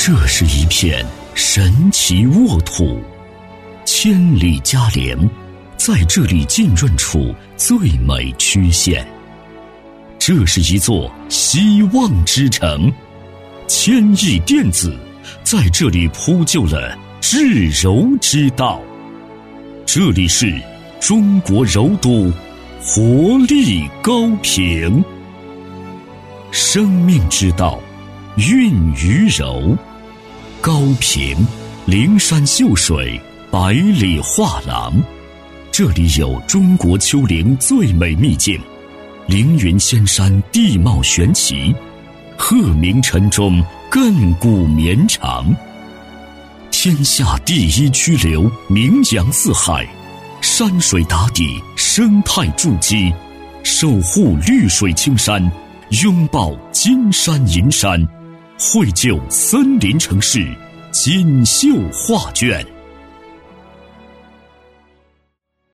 这是一片神奇沃土，千里佳莲在这里浸润出最美曲线。这是一座希望之城，千亿电子在这里铺就了至柔之道。这里是中国柔都活力高屏，生命之道孕于柔。高屏灵山秀水，百里画廊，这里有中国丘陵最美秘境，凌云仙山地貌玄奇，鹤鸣晨钟，亘古绵长。天下第一曲流，名扬四海，山水打底，生态筑基，守护绿水青山，拥抱金山银山，绘就森林城市锦绣画卷。